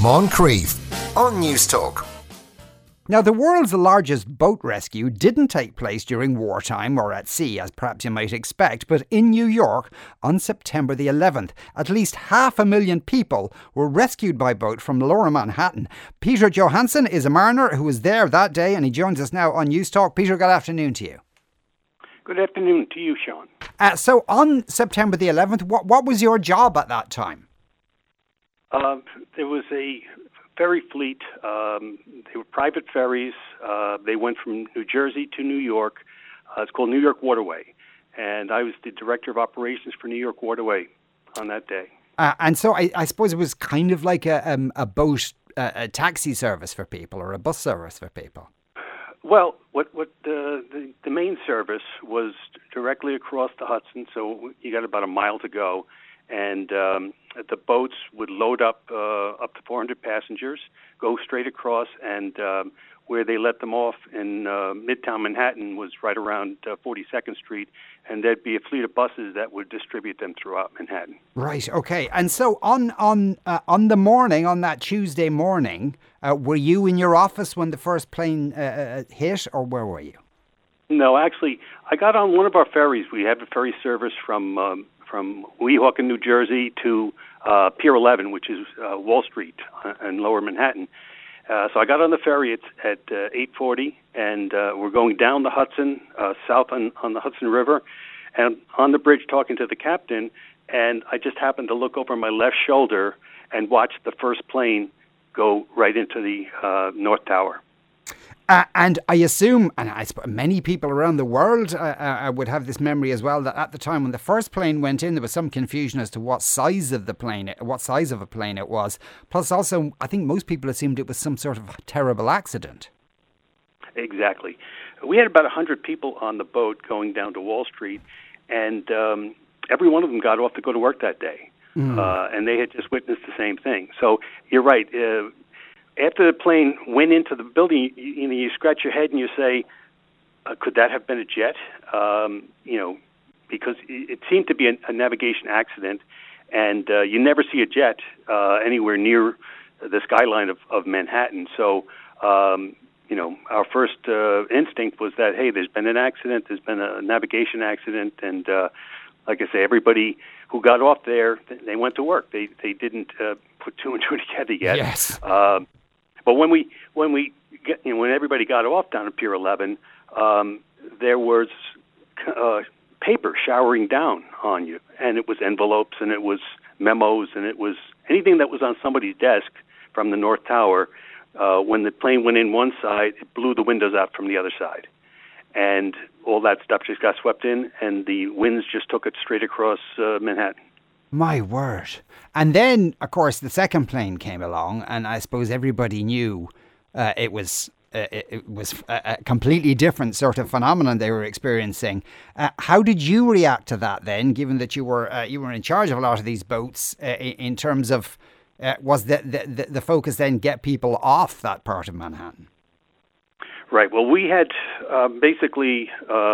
Moncrief on News Talk. Now, the world's largest boat rescue didn't take place during wartime or at sea, as perhaps you might expect, but in New York on September the 11th. At least 500,000 people were rescued by boat from Lower Manhattan. Peter Johansson is a mariner who was there that day, and he joins us now on News Talk. Peter, good afternoon to you. Good afternoon to you, Sean. So on September the 11th, what was your job at that time? There was a ferry fleet. They were private ferries. They went from New Jersey to New York. It's called New York Waterway. And I was the director of operations for New York Waterway on that day. And so I suppose it was kind of like a boat, a taxi service for people or a bus service for people. Well, what the main service was directly across the Hudson, so you got about a mile to go. And the boats would load up to 400 passengers, go straight across, and where they let them off in Midtown Manhattan was right around 42nd Street, and there'd be a fleet of buses that would distribute them throughout Manhattan. Right. Okay. And so on the morning, on that Tuesday morning, were you in your office when the first plane hit, or where were you? No, actually, I got on one of our ferries. We have a ferry service from Weehawken, New Jersey to Pier 11, which is Wall Street in Lower Manhattan. So I got on the ferry at 8:40, and we're going down the Hudson, south on the Hudson River, and on the bridge talking to the captain, and I just happened to look over my left shoulder and watch the first plane go right into the North Tower. And I assume, and I suppose many people around the world would have this memory as well, that at the time when the first plane went in, there was some confusion as to what size of a plane it was. Plus, also, I think most people assumed it was some sort of terrible accident. Exactly. We had about 100 people on the boat going down to Wall Street, and every one of them got off to go to work that day. And they had just witnessed the same thing. So you're right. After the plane went into the building, you scratch your head and you say, could that have been a jet? Because it seemed to be a navigation accident, and you never see a jet anywhere near the skyline of Manhattan. So, our first instinct was that, hey, there's been an accident, there's been a navigation accident, and like I say, everybody who got off there, they went to work. They didn't put two and two together yet. Yes. But when everybody got off down at Pier 11, there was paper showering down on you, and it was envelopes, and it was memos, and it was anything that was on somebody's desk from the North Tower. When the plane went in one side, it blew the windows out from the other side, and all that stuff just got swept in, and the winds just took it straight across Manhattan. My word. And then, of course, the second plane came along, and I suppose everybody knew it was a completely different sort of phenomenon they were experiencing. How did you react to that then, given that you were in charge of a lot of these boats, in terms of, was the focus then get people off that part of Manhattan? Right. Well, we had basically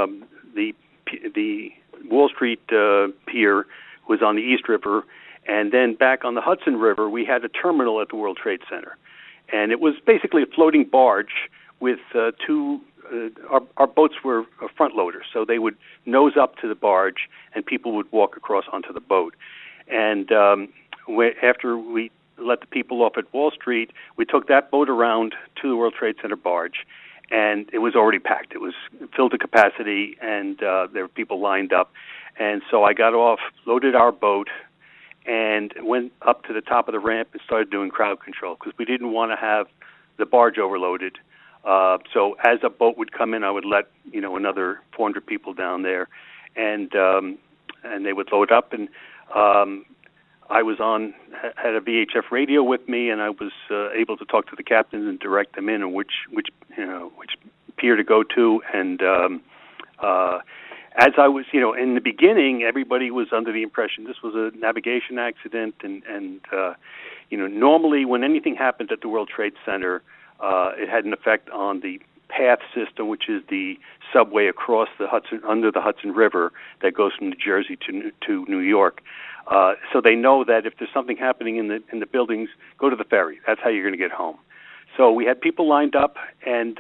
the Wall Street pier was on the East River, and then back on the Hudson River, we had a terminal at the World Trade Center. And it was basically a floating barge with two, our boats were front loaders, so they would nose up to the barge, and people would walk across onto the boat. And after we let the people off at Wall Street, we took that boat around to the World Trade Center barge, and it was already packed. It was filled to capacity, and there were people lined up. And so I got off, loaded our boat, and went up to the top of the ramp and started doing crowd control because we didn't want to have the barge overloaded. So as a boat would come in, I would let another 400 people down there, and they would load up. And I had a VHF radio with me, and I was able to talk to the captains and direct them in on which pier to go to, and as I was, in the beginning, everybody was under the impression this was a navigation accident, and normally when anything happened at the World Trade Center, it had an effect on the PATH system, which is the subway across the Hudson, under the Hudson River that goes from New Jersey to New York. So they know that if there's something happening in the buildings, go to the ferry. That's how you're going to get home. So we had people lined up, and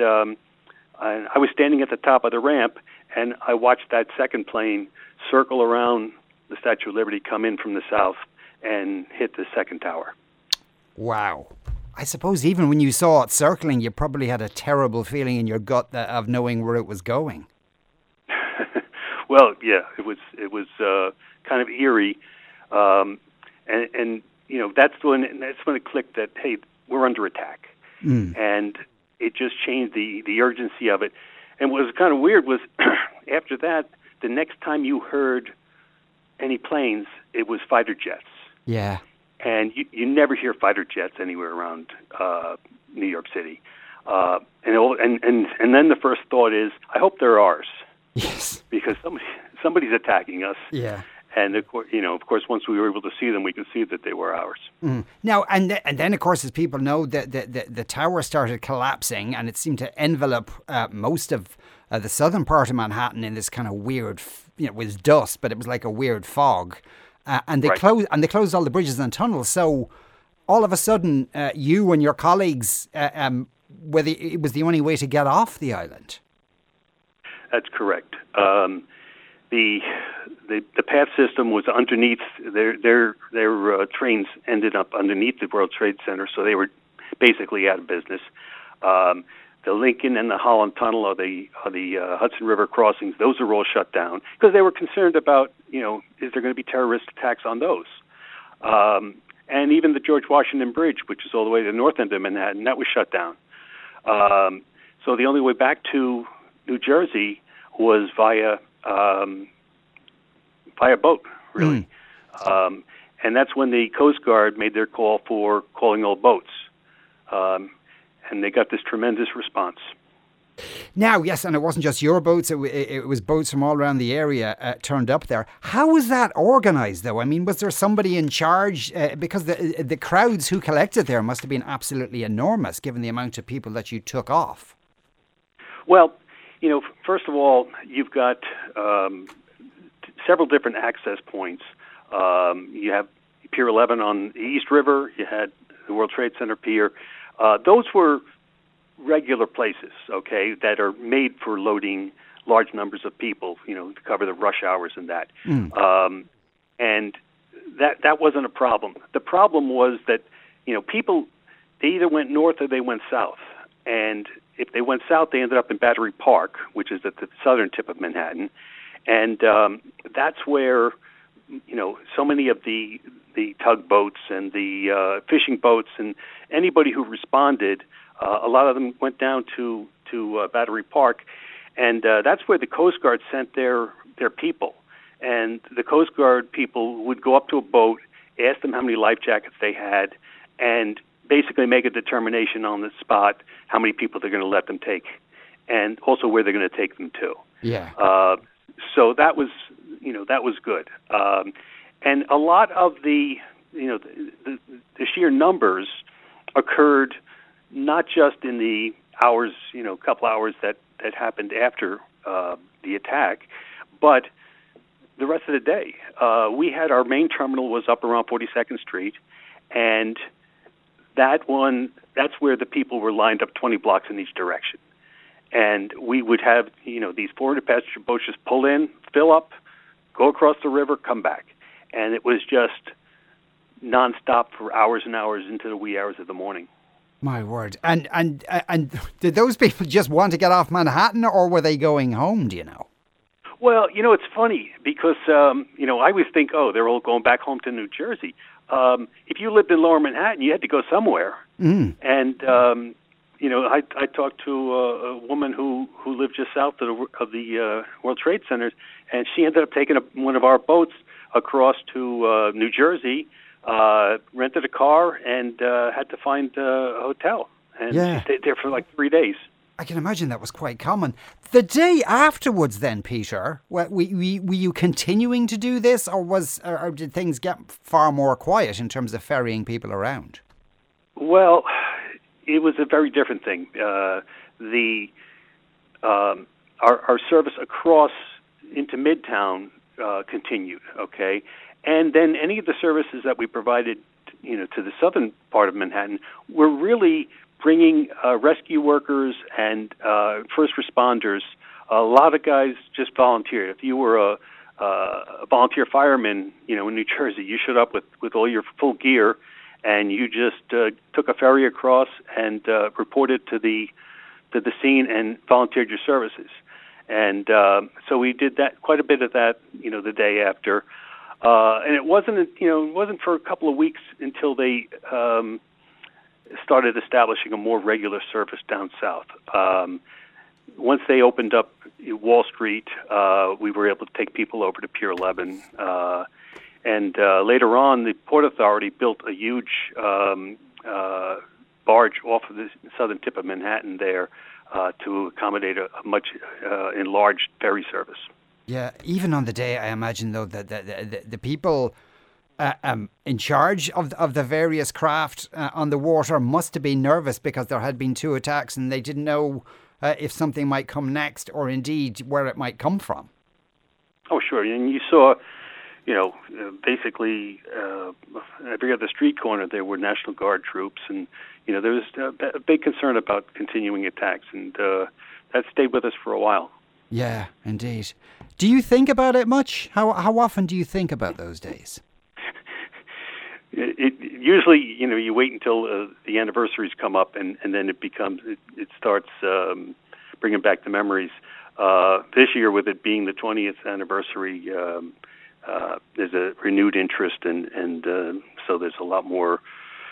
I was standing at the top of the ramp, and I watched that second plane circle around the Statue of Liberty, come in from the south, and hit the second tower. Wow. I suppose even when you saw it circling, you probably had a terrible feeling in your gut of knowing where it was going. Well, yeah, it was kind of eerie, and you know that's when it clicked that, hey, we're under attack, and it just changed the urgency of it. And what was kind of weird was after that, the next time you heard any planes, it was fighter jets. Yeah. And you never hear fighter jets anywhere around New York City, and then the first thought is, I hope they're ours. Yes, because somebody's attacking us. Yeah, and of course, once we were able to see them, we could see that they were ours. Now, and then of course, as people know, the tower started collapsing, and it seemed to envelop most of the southern part of Manhattan in this kind of weird, it was dust, but it was like a weird fog. And they closed all the bridges and tunnels. So all of a sudden, you and your colleagues, whether it was the only way to get off the island. That's correct. The PATH system was underneath. Their trains ended up underneath the World Trade Center, so they were basically out of business. The Lincoln and the Holland Tunnel or the Hudson River crossings, those are all shut down because they were concerned about, is there going to be terrorist attacks on those? And even the George Washington Bridge, which is all the way to the north end of Manhattan, that was shut down. So the only way back to New Jersey was via boat, really. And that's when the Coast Guard made their call for calling all boats. And they got this tremendous response. Now, yes, and it wasn't just your boats, it was boats from all around the area turned up there. How was that organised, though? I mean, was there somebody in charge? Because the crowds who collected there must have been absolutely enormous, given the amount of people that you took off. Well, first of all, you've got several different access points. You have Pier 11 on the East River, you had the World Trade Center Pier. Those were regular places, okay, that are made for loading large numbers of people, to cover the rush hours and that. And that wasn't a problem. The problem was that, people, they either went north or they went south. And if they went south, they ended up in Battery Park, which is at the southern tip of Manhattan. And that's where, so many of the tugboats and the fishing boats and anybody who responded, a lot of them went down to Battery Park, and that's where the Coast Guard sent their people. And the Coast Guard people would go up to a boat, ask them how many life jackets they had, and basically make a determination on the spot how many people they're going to let them take, and also where they're going to take them to. Yeah. So that was good. And a lot of the sheer numbers occurred not just in the hours, couple hours that happened after the attack, but the rest of the day. We had our main terminal was up around 42nd Street, and that's where the people were lined up 20 blocks in each direction. And we would have, these 400 passenger boats just pull in, fill up, go across the river, come back. And it was just nonstop for hours and hours into the wee hours of the morning. My word. And did those people just want to get off Manhattan, or were they going home, do you know? Well, it's funny because, I always think, they're all going back home to New Jersey. If you lived in Lower Manhattan, you had to go somewhere. And, I talked to a woman who lived just south of the World Trade Center, and she ended up taking one of our boats across to New Jersey, rented a car, and had to find a hotel. And she stayed there for like 3 days. I can imagine that was quite common. The day afterwards then, Peter, were you continuing to do this, or did things get far more quiet in terms of ferrying people around? Well, it was a very different thing. The our service across into Midtown continued, okay? And then any of the services that we provided, to the southern part of Manhattan, were really bringing rescue workers and first responders. A lot of guys just volunteered. If you were a volunteer fireman, in New Jersey, you showed up with all your full gear, and you just took a ferry across and reported to the scene and volunteered your services. And so we did that, quite a bit of that, the day after. And it wasn't for a couple of weeks until they started establishing a more regular service down south. Once they opened up Wall Street, we were able to take people over to Pier 11. And later on, the Port Authority built a huge barge off of the southern tip of Manhattan there to accommodate a much enlarged ferry service. Yeah, even on the day, I imagine, though, that the people in charge of the various craft on the water must have been nervous because there had been 2 attacks and they didn't know if something might come next or indeed where it might come from. Oh, sure. And you saw, basically every other street corner there were National Guard troops, and, there was a big concern about continuing attacks, and that stayed with us for a while. Yeah, indeed. Do you think about it much? How often do you think about those days? Usually, you wait until the anniversaries come up, and then it starts bringing back the memories. This year, with it being the 20th anniversary, there's a renewed interest, and so there's a lot more,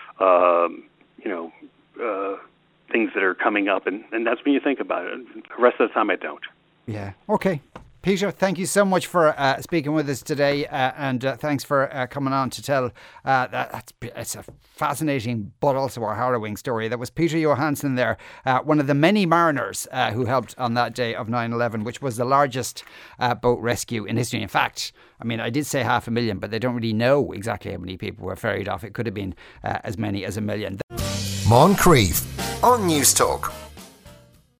things that are coming up, and that's when you think about it. The rest of the time, I don't. Yeah. Okay. Peter, thank you so much for speaking with us today, and thanks for coming on to tell it's a fascinating but also a harrowing story. That was Peter Johansson there, one of the many mariners who helped on that day of 9/11, which was the largest boat rescue in history. In fact, I did say 500,000, but they don't really know exactly how many people were ferried off. It could have been as many as 1 million. Moncrief on News Talk.